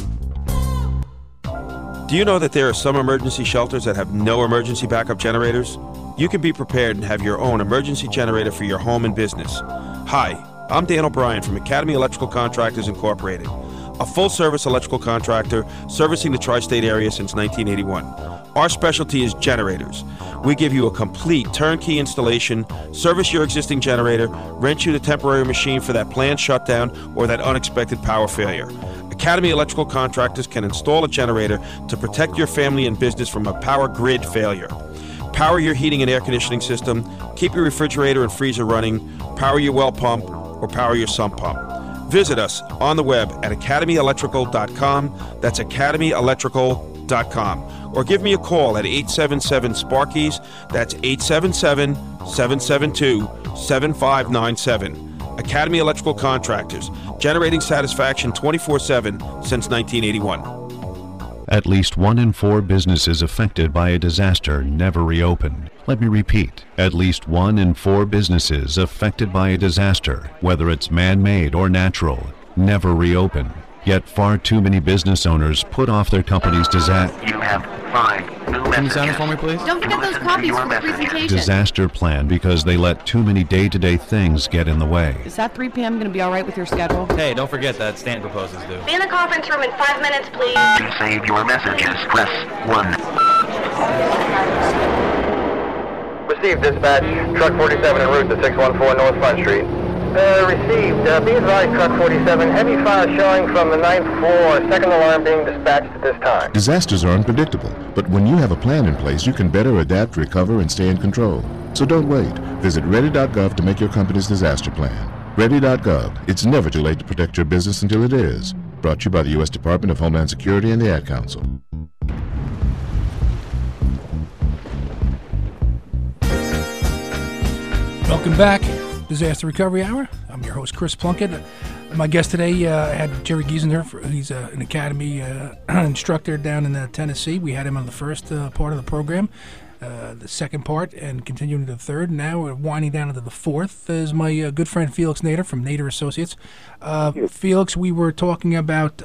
Do you know that there are some emergency shelters that have no emergency backup generators? You can be prepared and have your own emergency generator for your home and business. Hi, I'm Dan O'Brien from Academy Electrical Contractors Incorporated, a full-service electrical contractor servicing the tri-state area since 1981. Our specialty is generators. We give you a complete turnkey installation, service your existing generator, rent you the temporary machine for that planned shutdown or that unexpected power failure. Academy Electrical Contractors can install a generator to protect your family and business from a power grid failure. Power your heating and air conditioning system, keep your refrigerator and freezer running, power your well pump, or power your sump pump. Visit us on the web at academyelectrical.com. That's academyelectrical.com. Or give me a call at 877-SPARKIES. That's 877-772-7597. Academy Electrical Contractors, generating satisfaction 24/7 since 1981. At least 1 in 4 businesses affected by a disaster never reopen. Let me repeat. At least 1 in 4 businesses affected by a disaster, whether it's man-made or natural, never reopen. Yet far too many business owners put off their company's disaster. You have 5 new messages. Can you sound it for me, please? Don't forget those copies for the presentation. Disaster plan because they let too many day-to-day things get in the way. Is that 3 p.m. going to be all right with your schedule? Hey, don't forget that Stanton proposes due. Be in the conference room in 5 minutes, please. To save your messages, press 1. Received, dispatch. Truck 47 en route to 614 North Front Street. Received. Be advised, Truck 47. Heavy fire showing from the 9th floor. Second alarm being dispatched at this time. Disasters are unpredictable, but when you have a plan in place, you can better adapt, recover, and stay in control. So don't wait. Visit ready.gov to make your company's disaster plan. Ready.gov. It's never too late to protect your business until it is. Brought to you by the U.S. Department of Homeland Security and the Ad Council. Welcome back. Disaster Recovery Hour. I'm your host, Chris Plunkett. My guest today, I had Jerry Giesinger. He's an academy instructor down in Tennessee. We had him on the first part of the program, the second part, and continuing to the third. Now we're winding down into the fourth. Is my good friend Felix Nader from Nader Associates. Felix, we were talking about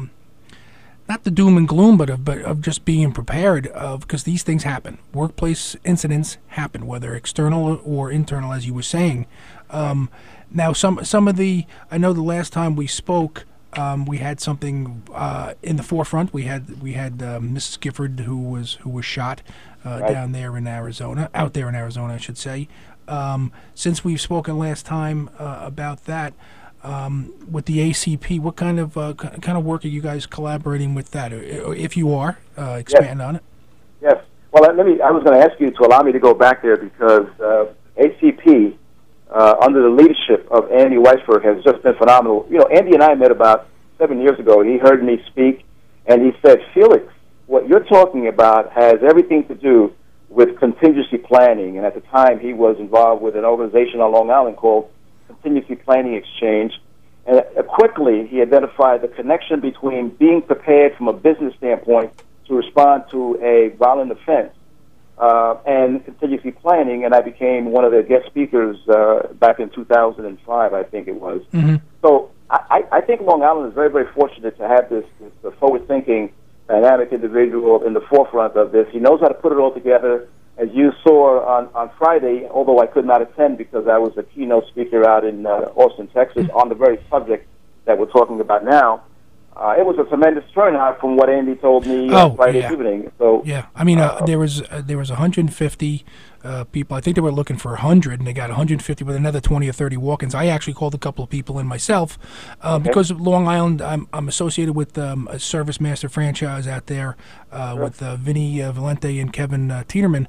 not the doom and gloom, but of just being prepared because these things happen. Workplace incidents happen, whether external or internal, as you were saying. Now, some of the, I know the last time we spoke, we had something in the forefront. We had Mrs. Gifford who was shot down there in Arizona, out there in Arizona, I should say. Since we've spoken last time about that. With the ACP, what kind of work are you guys collaborating with that? If you are, expand on it. Yes. Well, I was going to ask you to allow me to go back there because ACP, under the leadership of Andy Weisberg, has just been phenomenal. You know, Andy and I met about 7 years ago. He heard me speak, and he said, Felix, what you're talking about has everything to do with contingency planning. And at the time, he was involved with an organization on Long Island called Contingency Planning Exchange, and quickly he identified the connection between being prepared from a business standpoint to respond to a violent offense and contingency planning, and I became one of their guest speakers back in 2005, I think it was. Mm-hmm. So I think Long Island is very, very fortunate to have this forward-thinking, dynamic individual in the forefront of this. He knows how to put it all together. As you saw on Friday, although I could not attend because I was a keynote speaker out in Austin, Texas, on the very subject that we're talking about now, it was a tremendous turnout from what Andy told me Friday evening. So yeah, I mean, there was 150 people. I think they were looking for 100, and they got 150 with another 20 or 30 walk-ins. I actually called a couple of people in myself because of Long Island. I'm associated with a Service Master franchise out there with Vinny Valente and Kevin Tiedemann.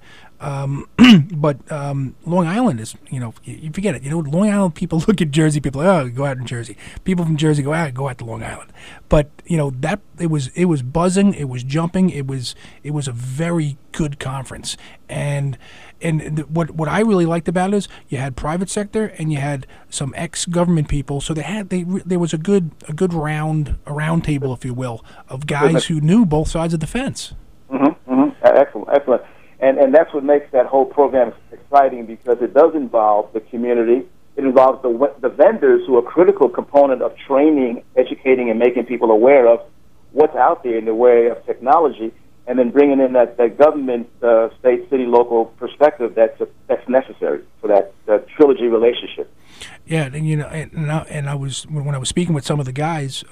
But Long Island is, you forget it. Long Island people look at Jersey people, go out in Jersey. People from Jersey go out to Long Island. But that it was buzzing, it was jumping, it was a very good conference. And what I really liked about it is you had private sector and you had some ex-government people. So there was a good round table, if you will, of guys who knew both sides of the fence. Excellent. And that's what makes that whole program exciting, because it does involve the community. It involves the vendors, who are a critical component of training, educating, and making people aware of what's out there in the way of technology, and then bringing in that government, state, city, local perspective that's necessary for that trilogy relationship. Yeah, and I was, when I was speaking with some of the guys,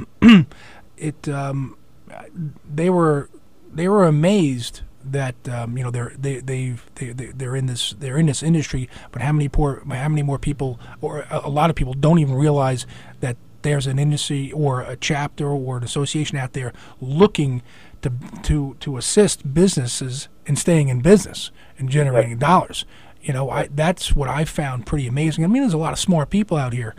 they were amazed that they're in this industry, but how many more people, or a lot of people, don't even realize that there's an industry or a chapter or an association out there looking to assist businesses in staying in business and generating dollars. That's what I found pretty amazing. I mean, there's a lot of smart people out here,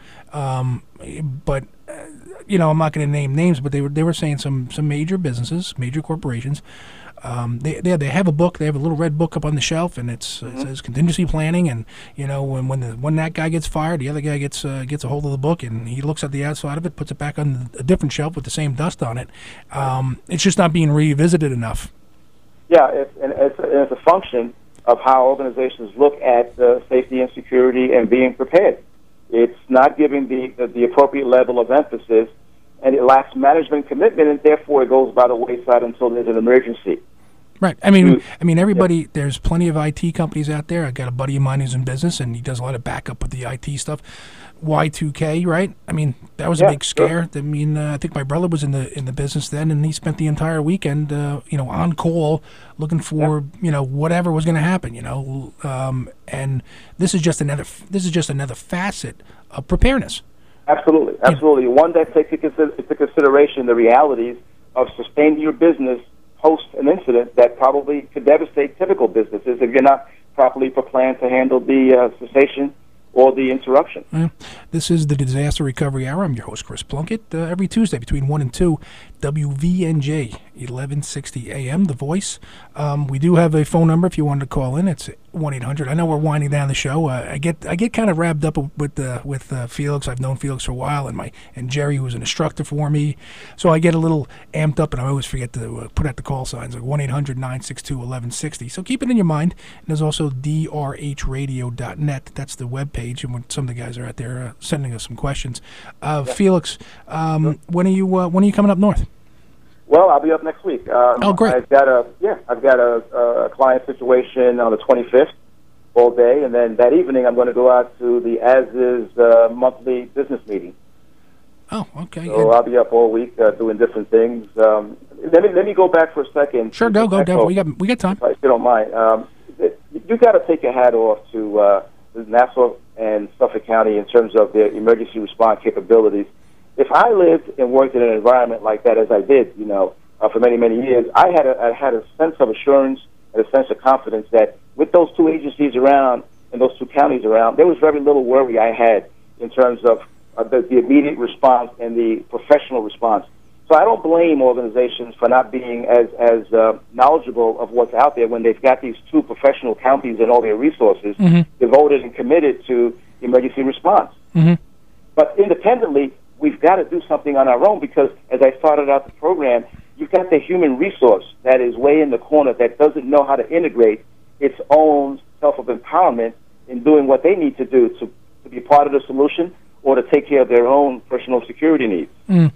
but I'm not going to name names, but they were saying some major businesses, major corporations. They have a book. They have a little red book up on the shelf, and it says contingency planning. And when that guy gets fired, the other guy gets a hold of the book, and he looks at the outside of it, puts it back on a different shelf with the same dust on it. It's just not being revisited enough. Yeah, it's a function of how organizations look at safety and security and being prepared. It's not giving the appropriate level of emphasis, and it lacks management commitment, and therefore it goes by the wayside until there's an emergency. Right. I mean, everybody. There's plenty of IT companies out there. I got a buddy of mine who's in business, and he does a lot of backup with the IT stuff. Y2K, right? I mean, that was a big scare. Sure. I mean, I think my brother was in the business then, and he spent the entire weekend, on call, looking for whatever was going to happen. And this is just another facet of preparedness. Absolutely. One that takes into consideration the realities of sustaining your business post an incident that probably could devastate typical businesses if you're not properly prepared to handle the cessation or the interruption. This is the Disaster Recovery Hour. I'm your host, Chris Plunkett. Every Tuesday between 1 and 2, WVNJ, 1160 AM, The Voice. We do have a phone number if you wanted to call in. It's 1-800. I know we're winding down the show. I get kind of wrapped up with Felix. I've known Felix for a while, and Jerry, who was an instructor for me. So I get a little amped up, and I always forget to put out the call signs, like 1-800-962-1160. So keep it in your mind. And there's also drhradio.net. That's the webpage, and when some of the guys are out there sending us some questions. Felix, when are you coming up north? Well, I'll be up next week. Oh, great! I've got a client situation on the 25th, all day, and then that evening I'm going to go out to the As Is monthly business meeting. Oh, okay. So I'll be up all week doing different things. Let me go back for a second. Sure, go. We got time. If you don't mind, you got to take your hat off to Nassau and Suffolk County in terms of their emergency response capabilities. If I lived and worked in an environment like that, as I did, for many, many years, I had a sense of assurance and a sense of confidence that with those two agencies around and those two counties around, there was very little worry I had in terms of the immediate response and the professional response. So I don't blame organizations for not being as knowledgeable of what's out there when they've got these two professional counties and all their resources devoted and committed to emergency response. But independently, we've got to do something on our own because, as I started out the program, you've got the human resource that is way in the corner that doesn't know how to integrate its own self-empowerment in doing what they need to do to be part of the solution or to take care of their own personal security needs.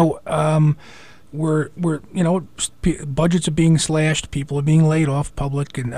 Budgets are being slashed, people are being laid off, public, and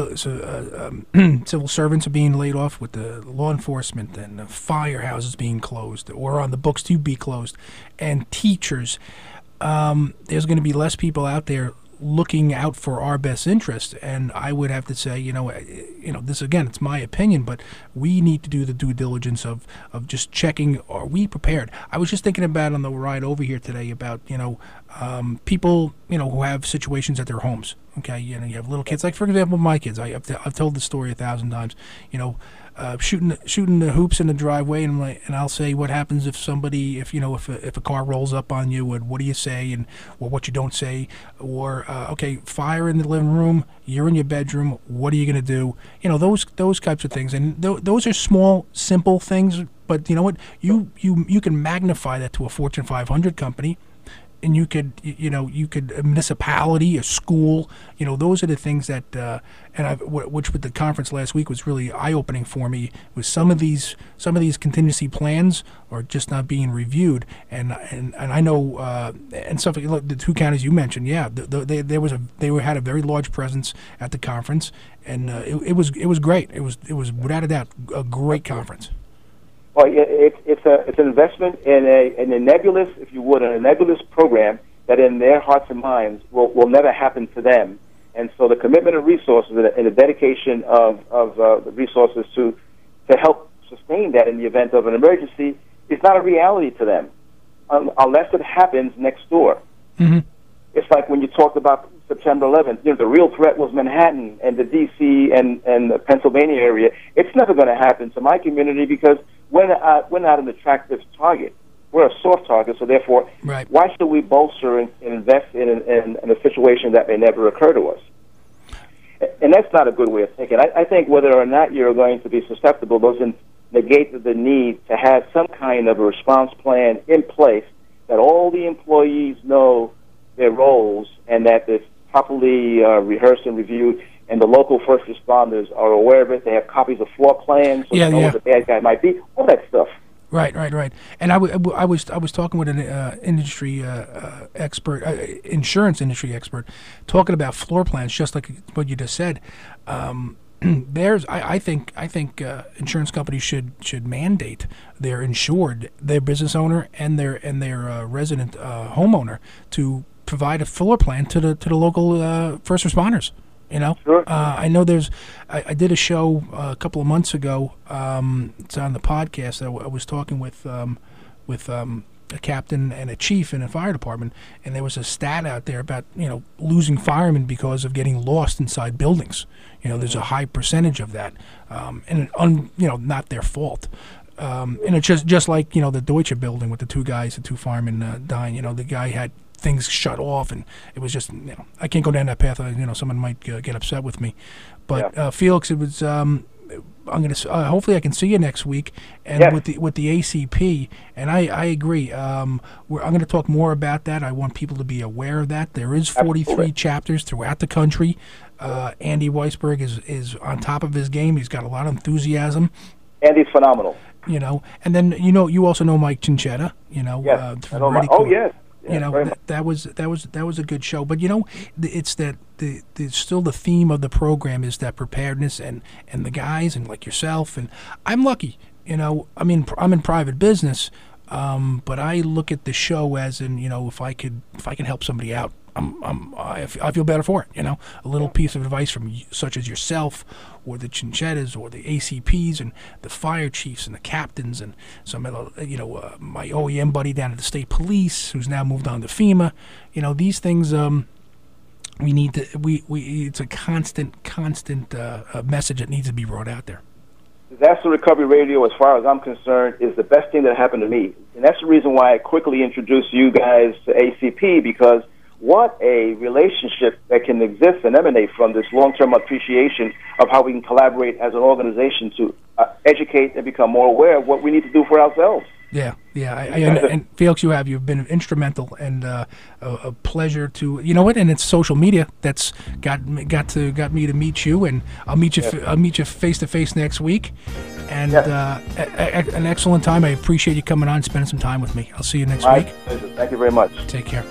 civil servants are being laid off with the law enforcement and the firehouses being closed or on the books to be closed, and teachers. There's going to be less people out there looking out for our best interest. And I would have to say, this again, it's my opinion, but we need to do the due diligence of just checking, are we prepared? I was just thinking about on the ride over here today about, people, who have situations at their homes. Okay, you have little kids, like for example, my kids. I've told the story 1,000 times. Shooting the hoops in the driveway, and I'll say, what happens if somebody, if a car rolls up on you, and what do you say, or what you don't say, or okay, fire in the living room, you're in your bedroom, what are you going to do? Those types of things, and those are small, simple things. But you know what? You can magnify that to a Fortune 500 company. And you could a municipality, a school, those are the things that, which with the conference last week was really eye-opening for me, was some of these contingency plans are just not being reviewed, and I know, and stuff like the 2 counties you mentioned, they had a very large presence at the conference, and it was great. It was without a doubt a great conference. Well, it's an investment in a nebulous, if you would, a nebulous program that in their hearts and minds will never happen to them. And so the commitment of resources and the dedication of the resources to help sustain that in the event of an emergency is not a reality to them unless it happens next door. Mm-hmm. It's like when you talked about September 11th, the real threat was Manhattan and the D.C. and the Pennsylvania area. It's never going to happen to my community because we're not an attractive target. We're a soft target, so therefore, right. Why should we bolster and invest in a situation that may never occur to us? And that's not a good way of thinking. I think whether or not you're going to be susceptible doesn't negate the need to have some kind of a response plan in place that all the employees know their roles and that it's properly rehearsed and reviewed, and the local first responders are aware of it. They have copies of floor plans, so they know what the bad guy might be, all that stuff. Right. And I was talking with an industry expert, insurance industry expert, talking about floor plans, just like what you just said. I think insurance companies should mandate their insured, their business owner and their resident homeowner to provide a floor plan to the local first responders. Sure. I know I did a show a couple of months ago. It's on the podcast. I was talking with a captain and a chief in a fire department, and there was a stat out there about losing firemen because of getting lost inside buildings. There's a high percentage of that, and not their fault. And it's just like the Deutsche building with the 2 firemen dying. The guy had things shut off, and it was just I can't go down that path. Someone might get upset with me, but Felix, it was I'm gonna hopefully I can see you next week, and with the ACP, and I agree. I'm going to talk more about that. I want people to be aware of that. There is 43 chapters throughout the country. Andy Weisberg is on top of his game. He's got a lot of enthusiasm. Andy's phenomenal. And then you also know Mike Cinchetta. Yes. Yes. That was a good show, but it's that still the theme of the program is that preparedness and the guys and like yourself, and I'm lucky, I'm in private business, but I look at the show as in if I can help somebody out, I feel better for it. A little piece of advice from such as yourself, or the Cinchettas, or the ACPs, and the fire chiefs, and the captains, and some of the, my OEM buddy down at the state police, who's now moved on to FEMA. These things we need to. It's a constant message that needs to be brought out there. Disaster Recovery Radio, as far as I'm concerned, is the best thing that happened to me, and that's the reason why I quickly introduced you guys to ACP, because what a relationship that can exist and emanate from this long-term appreciation of how we can collaborate as an organization to educate and become more aware of what we need to do for ourselves. Yeah. And Felix, you've been instrumental, and a pleasure to and it's social media that's got me to meet you, and I'll meet you face to face next week, and an excellent time. I appreciate you coming on and spending some time with me. I'll see you next week. Thank you very much. Take care.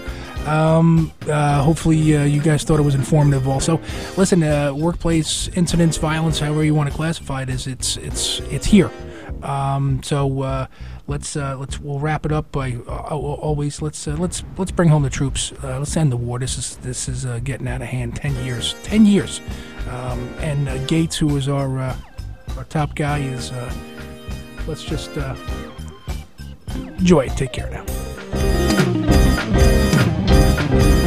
Hopefully you guys thought it was informative also. Listen, workplace incidents, violence, however you want to classify it, it's here. So we'll wrap it up by always let's bring home the troops. Let's end the war. This is getting out of hand. 10 years. And Gates, who was our top guy, is let's just enjoy it. Take care now.